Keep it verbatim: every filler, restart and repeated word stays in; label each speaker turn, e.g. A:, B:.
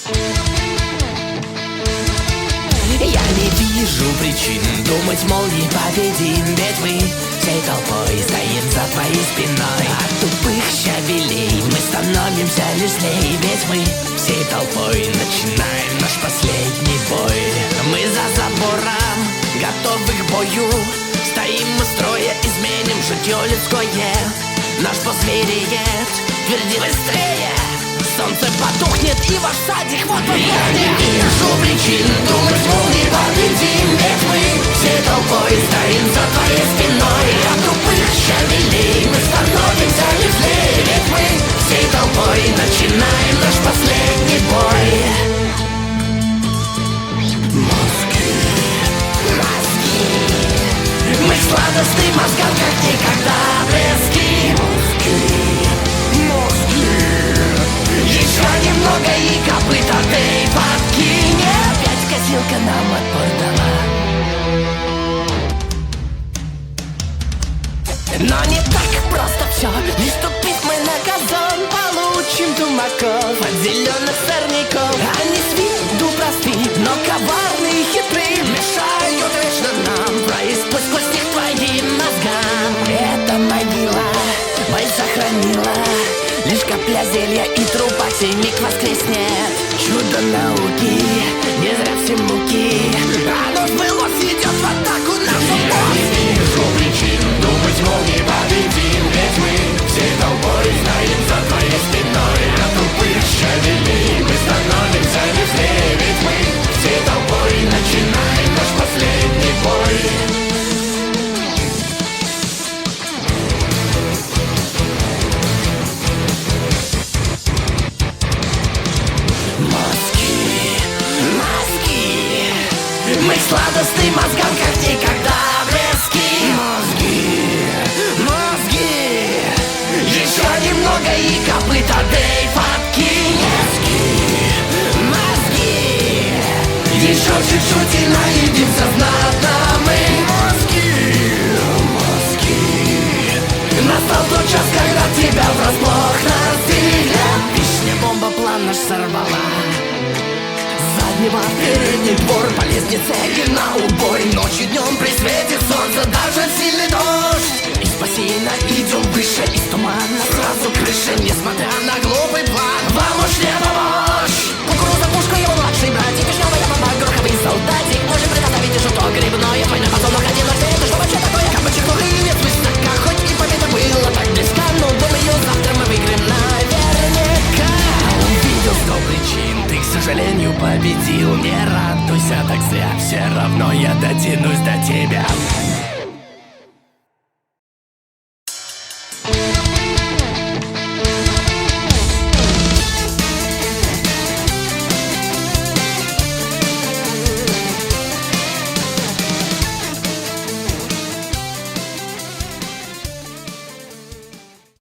A: Я не вижу причин думать, мол, непобедим. Ведь мы всей толпой стоим за твоей спиной. От тупых щавелей мы становимся лишь злей. Ведь мы всей толпой начинаем наш последний бой. Мы за забором, готовы к бою. Стоим мы строя, изменим житье людское. Наш босс звереет, тверди быстрее. Солнце потухнет и ваш садик вот вот. Я не вижу причин думать, мол, не победим. Ведь мы всей толпой стоим за твоей спиной. От тупых щавелей мы становимся лишь злее. Ведь мы всей толпой начинаем наш последний бой. Мозги, мозги, мы в сладостных мозгах, как никогда близки. Мозги, мозги, еще немного и копыта ты подкинет. Опять косилка нам отпор дала. Но не так просто все. Не ступить мы на газон, получим тумаков от зеленых сорняков. Они с виду просты, но коварные и хитры. Мешают вечно нам проезд сквозь них твоим мозгам. Эта могила боль сохранила. Лишь капля зелья и трупа сей миг воскреснет. Чудо науки, не зря все муки. Оно вылазь, идет в атаку нашу мозг. Я не вижу причин думать, мол, не победим. Ведь мы всей толпой стоим за твоей спиной. От тупых щавелей мы становимся лишь злее. Ведь мы всей толпой начинаем наш последний бой. Мы в сладостным мозгам, как никогда близки. Мозги, мозги, еще немного и копыта Дэйв откинет. Мозги, мозги, еще чуть-чуть и наедимся знатно мы. Мозги, мозги, настал тот час, когда тебя врасплох настигнет. Вишня бомба план наш сорвала. В передний двор по лестнице и на убой. Ночью днем при свете солнца даже сильный дождь. Из бассейна идем выше, из тумана сразу крыша. Несмотря на глупый план, вам уж не помочь. Кукуруза, пушка, его младший братик, вишневая баба, гороховый солдатик. Можем предоставить что грибное. Мы на потом уходим, но это что вообще такое? Кабачек, ловец, высока, хоть и победа была так близка. Но думаю, завтра мы выиграем наверняка. Увидел сто причин, ты, к сожалению, победил. Не радуйся так зря, все равно я дотянусь до тебя.